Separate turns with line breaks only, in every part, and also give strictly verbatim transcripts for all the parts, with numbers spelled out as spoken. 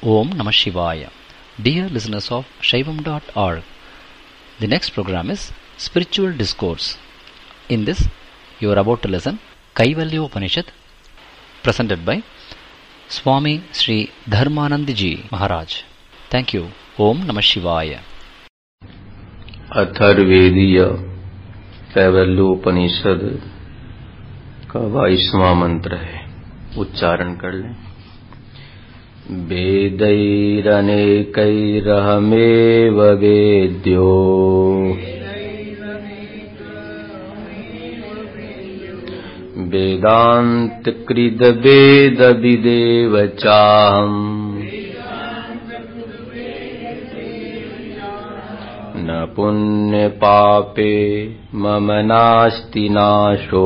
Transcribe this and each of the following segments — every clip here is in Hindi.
Om Namah Shivaya. Dear listeners of Shaivam dot org, the next program is Spiritual Discourse. In this, you are about to listen Kaivalya Upanishad, presented by Swami Sri Dharmanand Ji Maharaj. Thank you. Om Namah Shivaya.
अथर्वेदीय Kaivalya Upanishad का बाईसवां मंत्र है, उच्चारण कर लें। वेदैरनेकैरहमेव वेद्यो वेदान्तकृद् वेदविदेव चाहम् न पुण्यपापे मम नास्ति नाशो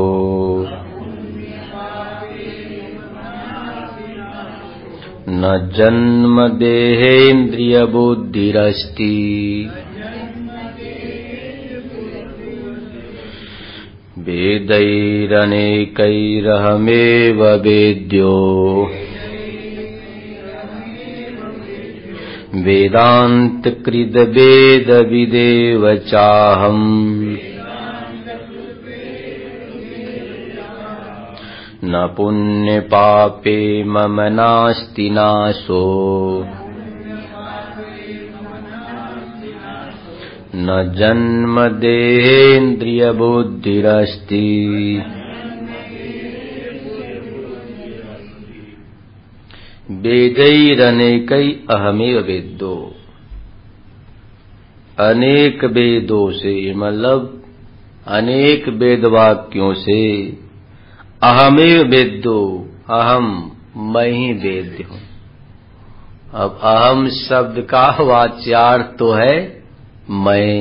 न जन्म देहेन्द्रिय बुद्धिरस्ति वेदैरनेकैरहमेव वेद्यो वेदान्तकृद् वेदविदेव चाहम् न पुण्यपापे मम नास्ति नाशो न जन्म देहेन्द्रिय बुद्धिरस्ति। वेदैरनेकै अहमेव वेद्यो, अनेक वेदों से मतलब अनेक वेद वाक्यों से अहमेव वेद्यो, अहम मैं ही वेद्य हूं। अब अहम शब्द का वाच्यार्थ तो है मैं,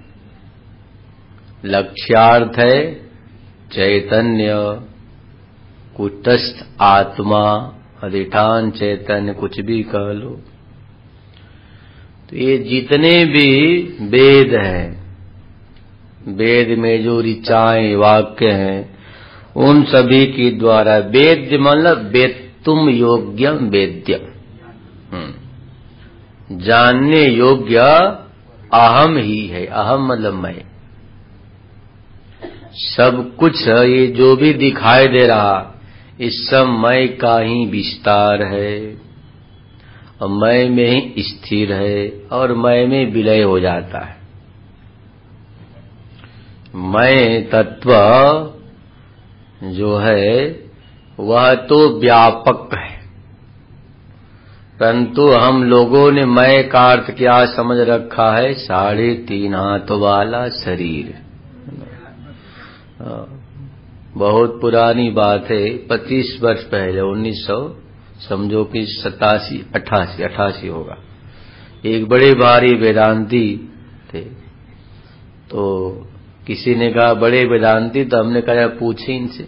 लक्ष्यार्थ है चैतन्य, कुटस्थ आत्मा, अधिष्ठान चैतन्य, कुछ भी कह लो। तो ये जितने भी वेद हैं, वेद में जो ऋचाएं वाक्य हैं, उन सभी के द्वारा वेद्य मतलब वेत्तुम योग्यम वेद्य, जानने योग्य अहम ही है। अहम मतलब मैं। सब कुछ ये जो भी दिखाई दे रहा, इस सब मैं का ही विस्तार है और मैं में ही स्थिर है और मैं में विलय हो जाता है। मैं तत्व जो है वह तो व्यापक है, परंतु हम लोगों ने मैं का अर्थ क्या समझ रखा है? साढ़े तीन हाथ वाला शरीर। बहुत पुरानी बात है, पच्चीस वर्ष पहले, उन्नीस सौ समझो कि सतासी अठासी अठासी होगा। एक बड़े भारी वेदांती थे, तो किसी ने कहा बड़े वेदांती, तो हमने कहा पूछे इनसे।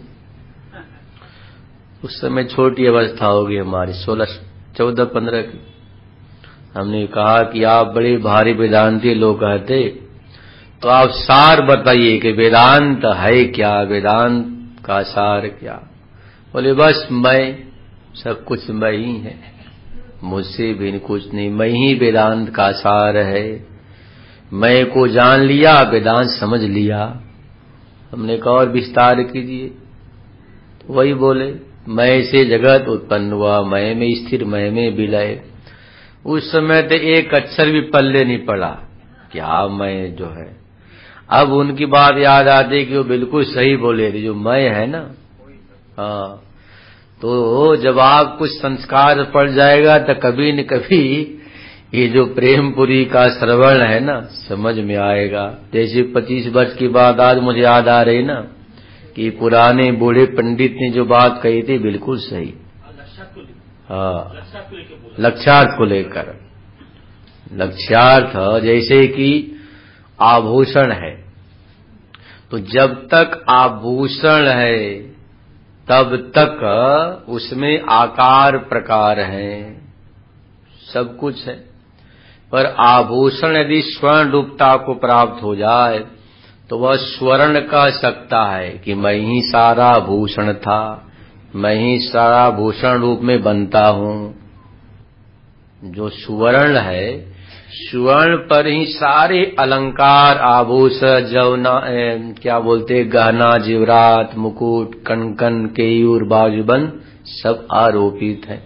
उस समय छोटी अवस्था होगी हमारी, सोलह चौदह पंद्रह की। हमने कहा कि आप बड़े भारी वेदांती लोग कहते, तो आप सार बताइए कि वेदांत है क्या, वेदांत का सार क्या? बोले बस मैं, सब कुछ मैं ही है, मुझसे भी कुछ नहीं, मैं ही वेदांत का सार है। मैं को जान लिया, वेदांत समझ लिया। हमने कहा और विस्तार कीजिए। तो वही बोले मैं से जगत उत्पन्न हुआ, मैं में स्थिर, मैं में विलय। उस समय तो एक अक्षर भी पल्ले नहीं पड़ा, क्या मैं जो है। अब उनकी बात याद आती कि वो बिल्कुल सही बोले थे, जो मैं है ना। हाँ, तो जब आप कुछ संस्कार पड़ जाएगा तो कभी न कभी ये जो प्रेमपुरी का श्रवण है ना, समझ में आएगा। जैसे पच्चीस वर्ष की बात आज मुझे याद आ रही ना, कि पुराने बूढ़े पंडित ने जो बात कही थी बिल्कुल सही। हाँ, लक्ष्यार्थ को लेकर। लक्ष्यार्थ जैसे कि आभूषण है, तो जब तक आभूषण है तब तक उसमें आकार प्रकार हैं, सब कुछ है। पर आभूषण यदि स्वर्ण रूपता को प्राप्त हो जाए तो वह स्वर्ण कह सकता है कि मैं ही सारा भूषण था, मैं ही सारा भूषण रूप में बनता हूं। जो सुवर्ण है, सुवर्ण पर ही सारे अलंकार, आभूषण, जवना क्या बोलते, गहना, जेवरात, मुकुट, कनकन, केयूर, बाजूबंद सब आरोपित है।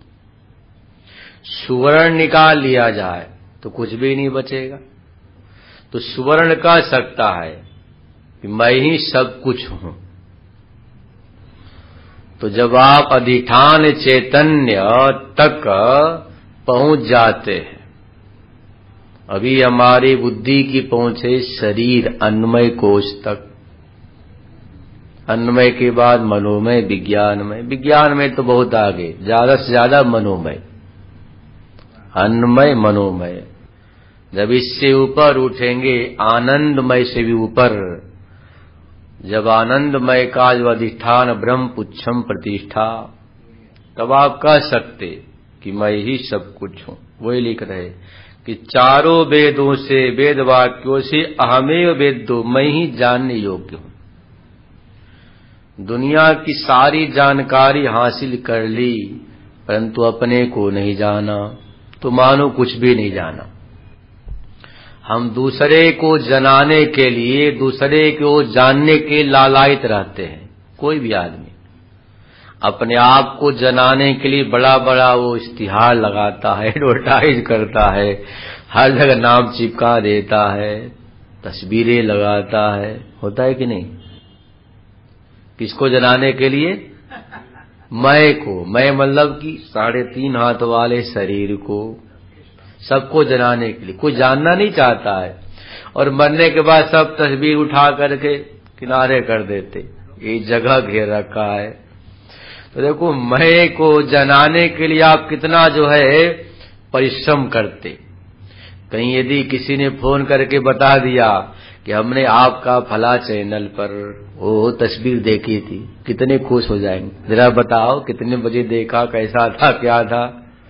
सुवर्ण निकाल लिया जाए तो कुछ भी नहीं बचेगा। तो सुवर्ण कह सकता है कि मैं ही सब कुछ हूं। तो जब आप अधिष्ठान चैतन्य तक पहुंच जाते हैं, अभी हमारी बुद्धि की पहुंचे शरीर अन्नमय कोश तक, अन्नमय के बाद मनोमय, विज्ञानमय, विज्ञानमय तो बहुत आगे, ज्यादा से ज्यादा मनोमय, अन्नमय, मनोमय। जब इससे ऊपर उठेंगे आनंदमय से भी ऊपर, जब आनंदमय का जो अधिष्ठान ब्रह्म पुच्छम प्रतिष्ठा, तब आप कह सकते कि मैं ही सब कुछ हूं। वही लिख रहे कि चारों वेदों से, वेद वाक्यों से अहमेव वेद्यो, मैं ही जानने योग्य हूं। दुनिया की सारी जानकारी हासिल कर ली परंतु अपने को नहीं जाना, तो मानो कुछ भी नहीं जाना। हम दूसरे को जनाने के लिए, दूसरे को जानने के लालायित रहते हैं। कोई भी आदमी अपने आप को जनाने के लिए बड़ा बड़ा वो इश्तिहार लगाता है, एडवर्टाइज करता है, हर जगह नाम चिपका देता है, तस्वीरें लगाता है। होता है कि नहीं? किसको जनाने के लिए? मैं को। मैं मतलब कि साढ़े तीन हाथ वाले शरीर को, सबको जनाने के लिए। कोई जानना नहीं चाहता है, और मरने के बाद सब तस्वीर उठा करके किनारे कर देते, ये जगह घेर रखा है। तो देखो, मैं को जनाने के लिए आप कितना जो है परिश्रम करते। कहीं यदि किसी ने फोन करके बता दिया कि हमने आपका फला चैनल पर वो तस्वीर देखी थी, कितने खुश हो जाएंगे। जरा बताओ कितने बजे देखा, कैसा था, क्या था।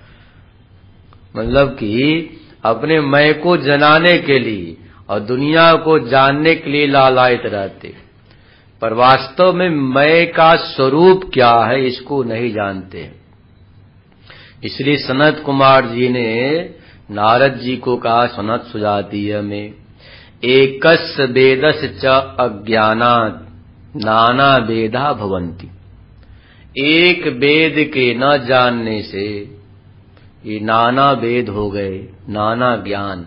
मतलब कि अपने मैं को जनाने के लिए और दुनिया को जानने के लिए लालायित रहते, पर वास्तव में मैं का स्वरूप क्या है इसको नहीं जानते। इसलिए सनत कुमार जी ने नारद जी को कहा, सनत सुजातीय में, एकस वेदस च अज्ञानात् नाना वेदा भवन्ति। एक वेद के न जानने से ये नाना वेद हो गए, नाना ज्ञान।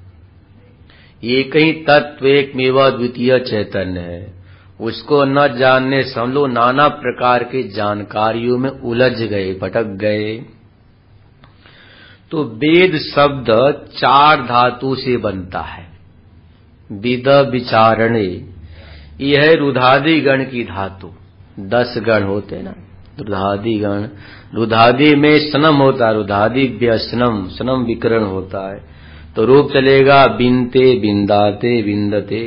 एक ही तत्व एकमेव द्वितीय चैतन्य है, उसको न जानने से हम लोग नाना प्रकार के जानकारियों में उलझ गए, भटक गए। तो वेद शब्द चार धातु से बनता है। विद विचारणे, यह है रुधादि गण की धातु। दस गण होते ना, रुधादि गण। रुधादि में स्नम होता है, रुधादि व्यसनम, स्नम विकरण होता है। तो रूप चलेगा बिनते, बिंदाते, बिंदते।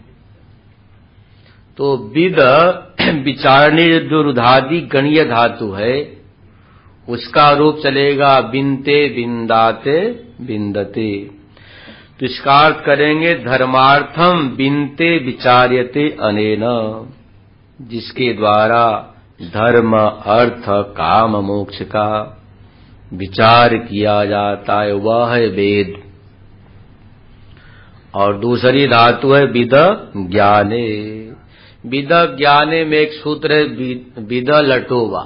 तो विद विचारणे जो रुधादि गणीय धातु है, उसका रूप चलेगा बिनते, बिंदाते, बिंदते। तो इसका अर्थ करेंगे धर्मार्थम बिनते विचार्यते अनेन, जिसके द्वारा धर्म, अर्थ, काम, मोक्ष का विचार किया जाता है, वह है वेद। और दूसरी धातु है विद ज्ञाने। विद ज्ञाने में एक सूत्र है विद लटोवा।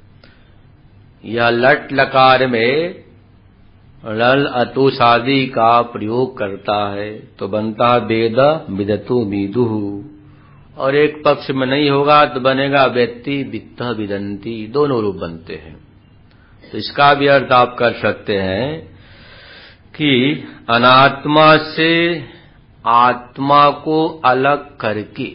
यह लट लकार में लल अतुष आदि का प्रयोग करता है, तो बनता है वेद विदतु विदुः। और एक पक्ष में नहीं होगा तो बनेगा व्यक्ति वित्त विदंती, दोनों रूप बनते हैं। तो इसका भी अर्थ आप कर सकते हैं कि अनात्मा से आत्मा को अलग करके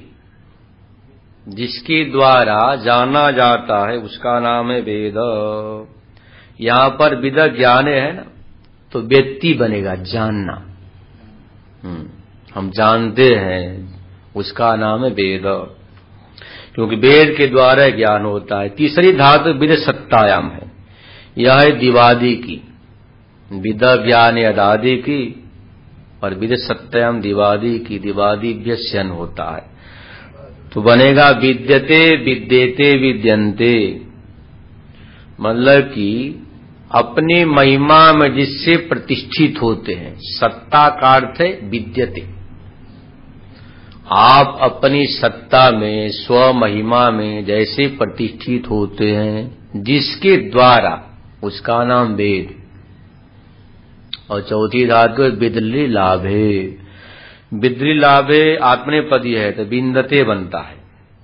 जिसके द्वारा जाना जाता है उसका नाम है वेद। यहां पर विद ज्ञान है ना, तो व्यक्ति बनेगा, जानना। हम्म हम जानते हैं, उसका नाम है वेद, क्योंकि वेद के द्वारा ज्ञान होता है। तीसरी धातु विद सत्तायाम है, यह है दिवादी की। विद ज्ञान अदादि की और विद सत्याम दिवादी की। दिवादिभ्यस्यन होता है, तो बनेगा विद्यते, विद्येते, विद्यन्ते। मतलब कि अपनी महिमा में जिससे प्रतिष्ठित होते हैं। सत्ता का अर्थ है विद्यते। आप अपनी सत्ता में, स्व महिमा में जैसे प्रतिष्ठित होते हैं, जिसके द्वारा, उसका नाम वेद। और चौथी धातु विद्री लाभे। विद्री लाभे आत्मनेपदी है तो बिंदते बनता है।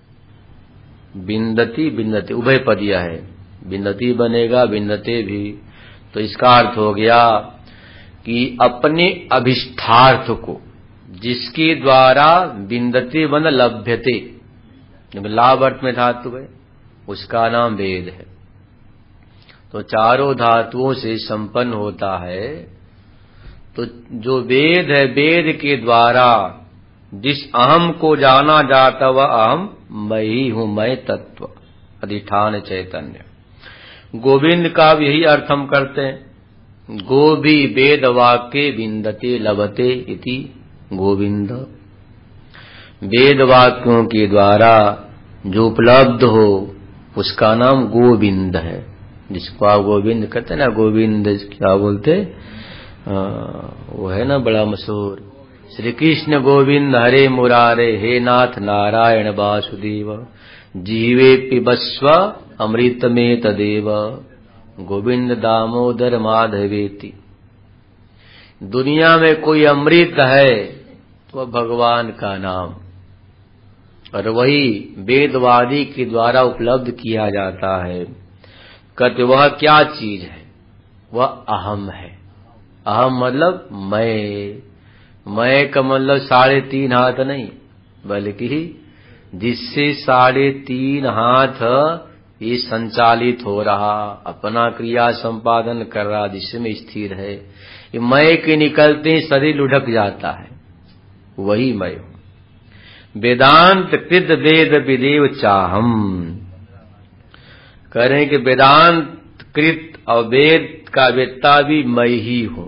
बिंदती बिंदते उभय पदीय है, बिंदती बनेगा बिंदते भी। तो इसका अर्थ हो गया कि अपने अभिष्ठार्थ को, जिसके द्वारा बिंदते बन लभ्यते, लाभ अर्थ में धातु है, उसका नाम वेद है। तो चारों धातुओं से संपन्न होता है। तो जो वेद है, वेद के द्वारा जिस अहम को जाना जाता वह अहम मैं ही हूं, मैं तत्व, अधिष्ठान चैतन्य। गोविंद का भी यही अर्थ हम करते हैं। गो भी वेद वाक्य विंदते लभते इति गोविंद। वेद वाक्यों के द्वारा जो उपलब्ध हो उसका नाम गोविंद है। जिसको आप गोविंद कहते हैं ना, गोविंद क्या बोलते, आ, वो है ना बड़ा मशहूर, श्री कृष्ण गोविंद हरे मुरारे, हे नाथ नारायण वासुदेव, जीवे पिबस्व अमृत में तदेव, गोविंद दामोदर माधवेति। दुनिया में कोई अमृत है तो भगवान का नाम, और वही वेदवादी के द्वारा उपलब्ध किया जाता है। कहते वह क्या चीज है? वह अहम है। अहम मतलब मैं। मैं का मतलब साढ़े तीन हाथ नहीं, बल्कि जिससे साढ़े तीन हाथ ये संचालित हो रहा, अपना क्रिया संपादन कर रहा, जिसमें स्थिर है। ये मैं के निकलते ही शरीर लुढ़क जाता है, वही मैं हूं। वेदांत कृत वेद विदेव चाहम। कह रहे हैं कि वेदांत कृत और वेद का वेत्ता भी मैं ही हूं।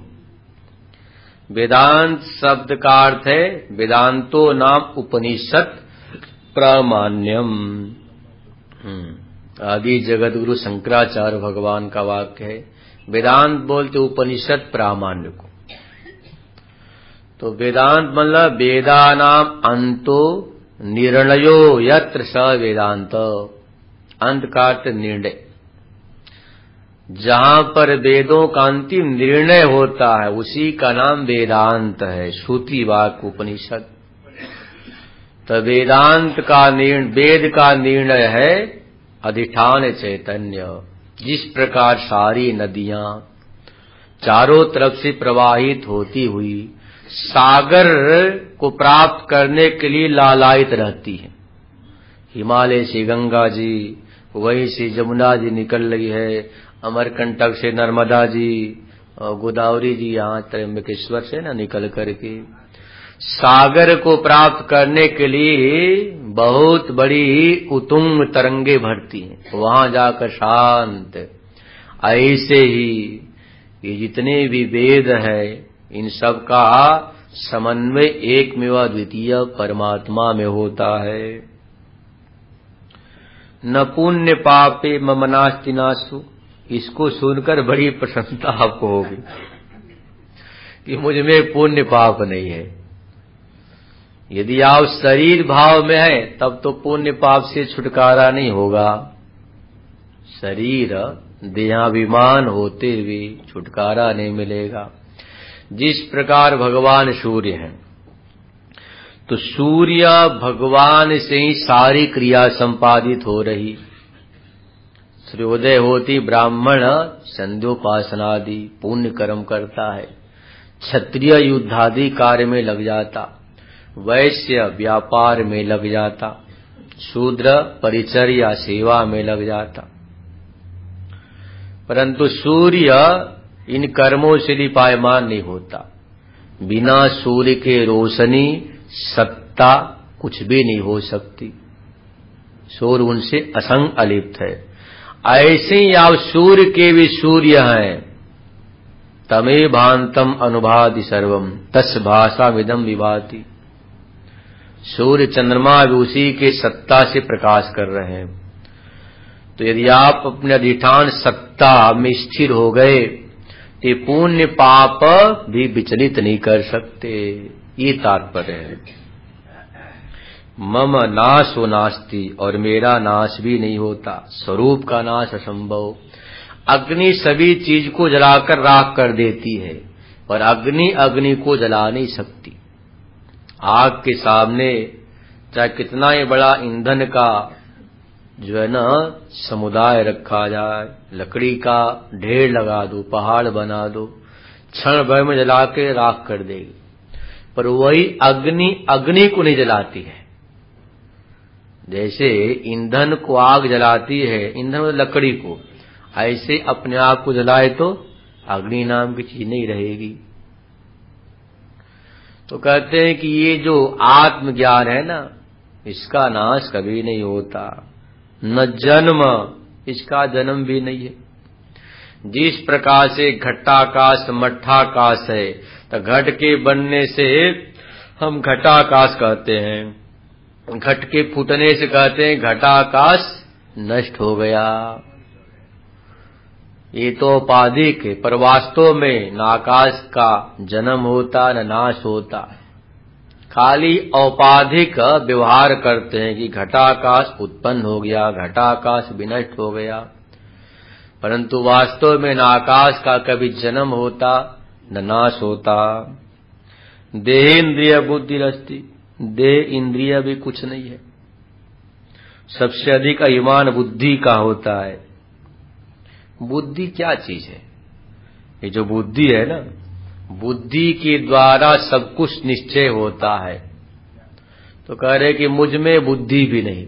वेदांत शब्द का अर्थ है वेदांतो नाम उपनिषद प्रामाण्यम। आदि जगत गुरु शंकराचार्य भगवान का वाक्य है। वेदांत बोलते उपनिषद प्रामाण्य को। तो वेदांत मतलब वेदानाम अंतो निर्णयो यत्र स वेदांत। अंत का अर्थ निर्णय, जहां पर वेदों का अंतिम निर्णय होता है उसी का नाम वेदांत है। श्रुति वाक्य उपनिषद। तो वेदांत का निर्णय, वेद का निर्णय है अधिष्ठान चैतन्य। जिस प्रकार सारी नदियां चारों तरफ से प्रवाहित होती हुई सागर को प्राप्त करने के लिए लालायित रहती है। हिमालय से गंगा जी, वहीं से जमुना जी निकल रही है, अमरकंटक से नर्मदा जी, और गोदावरी जी यहाँ त्र्यंबकेश्वर से ना निकल करके सागर को प्राप्त करने के लिए बहुत बड़ी उतुंग तरंगे भरती हैं, वहां जाकर शांत। ऐसे ही ये जितने भी वेद है इन सब का समन्वय एकमेव द्वितीय परमात्मा में होता है। न पुण्य पापे मम नास्ति नासु। इसको सुनकर बड़ी प्रसन्नता आपको होगी कि मुझ में पुण्य पाप नहीं है। यदि आप शरीर भाव में है तब तो पुण्य पाप से छुटकारा नहीं होगा। शरीर देहाभिमान होते हुए छुटकारा नहीं मिलेगा। जिस प्रकार भगवान सूर्य हैं, तो सूर्य भगवान से ही सारी क्रिया संपादित हो रही। सूर्योदय होती ब्राह्मण संध्योपासनादि पुण्य कर्म करता है, क्षत्रिय युद्धादि कार्य में लग जाता, वैश्य व्यापार में लग जाता, शूद्र परिचर्या सेवा में लग जाता। परंतु सूर्य इन कर्मों से लिपायमान नहीं होता। बिना सूर्य के रोशनी सत्ता कुछ भी नहीं हो सकती। सूर्य उनसे असंग अलिप्त है। ऐसे ही आप सूर्य के भी सूर्य हैं। तमे भांतम अनुभाति सर्वम तस् भाषा विदम विभाति। सूर्य चंद्रमा भी उसी के सत्ता से प्रकाश कर रहे हैं। तो यदि आप अपने अधिष्ठान सत्ता में स्थिर हो गए तो पुण्य पाप भी विचलित नहीं कर सकते। ये तात्पर्य है। मम नाशो नास्ति, और मेरा नाश भी नहीं होता। स्वरूप का नाश असंभव। अग्नि सभी चीज को जलाकर राख कर देती है, पर अग्नि अग्नि को जला नहीं सकती। आग के सामने चाहे कितना ही बड़ा ईंधन का जो है ना समुदाय रखा जाए, लकड़ी का ढेर लगा दो, पहाड़ बना दो, क्षण भर में जला के राख कर देगी, पर वही अग्नि अग्नि को नहीं जलाती है। जैसे ईंधन को आग जलाती है, ईंधन मतलब लकड़ी को, ऐसे अपने आप को जलाए तो अग्नि नाम की चीज नहीं रहेगी। तो कहते हैं कि ये जो आत्मज्ञान है ना, इसका नाश कभी नहीं होता। न जन्म, इसका जन्म भी नहीं है। जिस प्रकार से घटाकाश मठाकाश है, तो घट के बनने से हम घटाकाश कहते हैं, घट के फूटने से कहते हैं घटाकाश नष्ट हो गया। ये तो औपाधिक है, पर वास्तव में न आकाश का जन्म होता न नाश होता। खाली औपाधिक व्यवहार करते हैं कि घटाकाश उत्पन्न हो गया, घटाकाश विनष्ट हो गया, परंतु वास्तव में न आकाश का कभी जन्म होता न नाश होता। देहेन्द्रिय बुद्धिरस्ति, देह इंद्रिय भी कुछ नहीं है। सबसे अधिक अभिमान बुद्धि का होता है। बुद्धि क्या चीज है? ये जो बुद्धि है ना, बुद्धि के द्वारा सब कुछ निश्चय होता है। तो कह रहे कि मुझ में बुद्धि भी नहीं,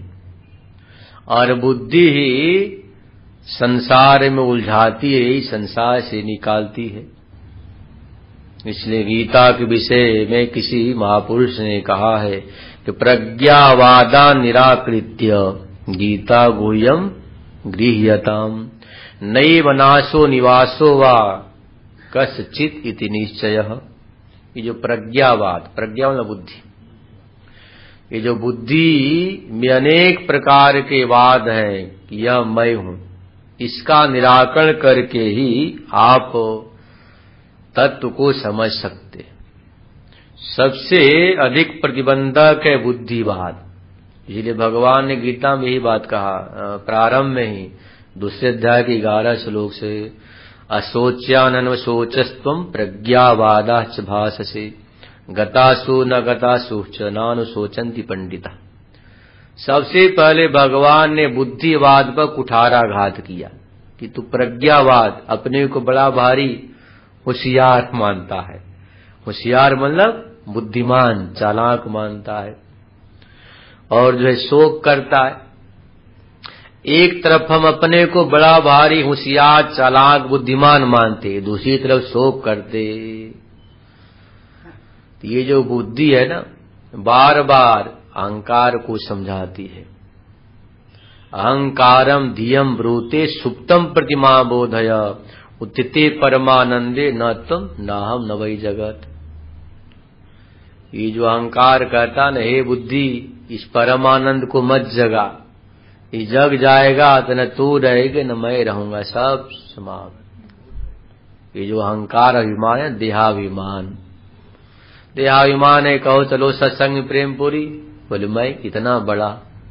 और बुद्धि ही संसार में उलझाती है, संसार से निकालती है। इसलिए गीता के विषय में किसी महापुरुष ने कहा है कि प्रज्ञावादा निराकृत्य गीता गुह्यम गृह्यताम नैव नाशो निवासो वा कश्चित् इति निश्चयः। ये जो प्रज्ञावाद, प्रज्ञा मतलब बुद्धि, ये जो बुद्धि में अनेक प्रकार के वाद हैं कि यह मैं हूं, इसका निराकरण करके ही आप तत्व को समझ सकते। सबसे अधिक प्रतिबंधक है बुद्धिवाद। इसलिए भगवान ने गीता में ही बात कहा, प्रारंभ में ही दूसरे अध्याय के ग्यारह श्लोक से, अशोच्यानन्वशोचस्त्वं प्रज्ञावादाश्च भाससे गतासु न गतासु च नानुशोचन्ति पंडिता। सबसे पहले भगवान ने बुद्धिवाद पर कुठाराघात किया कि तू प्रज्ञावाद अपने को बड़ा भारी होशियार मानता है। होशियार मतलब बुद्धिमान, चालाक मानता है, और जो है शोक करता है। एक तरफ हम अपने को बड़ा भारी होशियार चालाक बुद्धिमान मानते, दूसरी तरफ शोक करते। तो ये जो बुद्धि है ना, बार बार अहंकार को समझाती है। अहंकारम धियम ब्रूते सुप्तम प्रतिमा बोधय उत्थिते परमानंदे न तुम न हम न वही जगत। ये जो अहंकार कहता न, हे बुद्धि इस परमानंद को मत जगा, ये जग जाएगा तो न तू रहेगा न मैं रहूंगा, सब समाप्त। ये जो अहंकार अभिमान है, देहाभिमान, देहाभिमान है। कहो चलो सत्संग प्रेम पूरी, बोले मैं इतना बड़ा।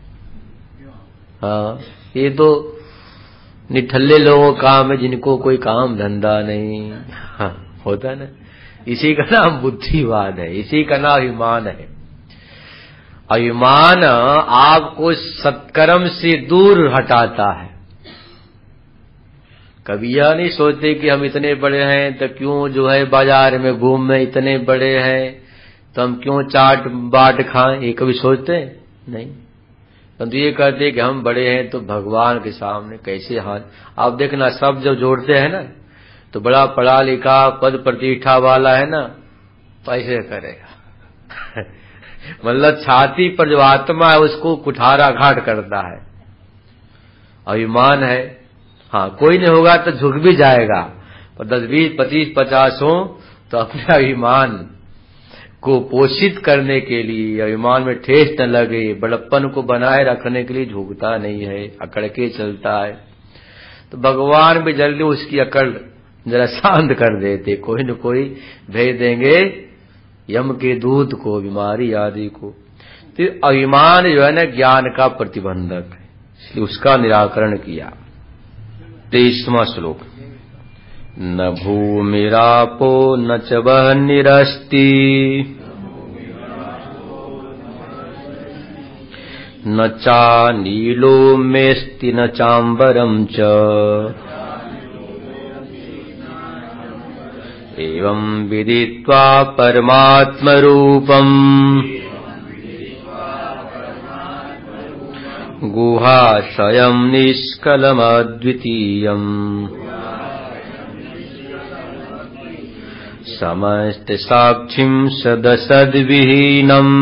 हाँ, ये तो निठल्ले लोगों का काम है, जिनको कोई काम धंधा नहीं। हाँ, होता ना, इसी का नाम बुद्धिवाद है, इसी का नाम अभिमान है। अभिमान आपको सत्कर्म से दूर हटाता है। कभी यह नहीं सोचते कि हम इतने बड़े हैं तो क्यों जो है बाजार में घूम में, इतने बड़े हैं तो हम क्यों चाट बाट खाएं, ये कभी सोचते नहीं। परंतु ये कहते हैं कि हम बड़े हैं तो भगवान के सामने कैसे हाथ। आप देखना, सब जब जोड़ते हैं ना तो बड़ा पढ़ा लिखा पद प्रतिष्ठा वाला है ना, तो ऐसे करेगा। मतलब छाती पर जो आत्मा है उसको कुठाराघात करता है, अभिमान है। हाँ, कोई नहीं होगा तो झुक भी जाएगा, पर दस बीस पच्चीस पचास हो तो अपने अभिमान को पोषित करने के लिए, अभिमान में ठेस न लगे, बड़प्पन को बनाए रखने के लिए झुकता नहीं है, अकड़ के चलता है। तो भगवान भी जल्दी उसकी अकड़ जरा शांत कर देते, कोई न कोई भेज देंगे यम के दूत को, बीमारी आदि को। तो अभिमान जो है ना ज्ञान का प्रतिबंधक है, इसलिए उसका निराकरण किया। तेईसवां श्लोक। न भूमिरापो न च वह्निरस्ति न चानीलो मेस्ति न चाम्बरं च एवं विदित्वा परमात्मरूपम् गुहाशयं निष्कलमद्वितीयम् समस्तसाक्षिं सदसद्विहीनम्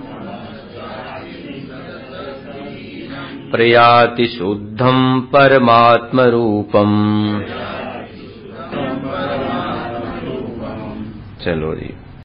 प्रयाति शुद्धं परमात्मरूपम्। चलो जी।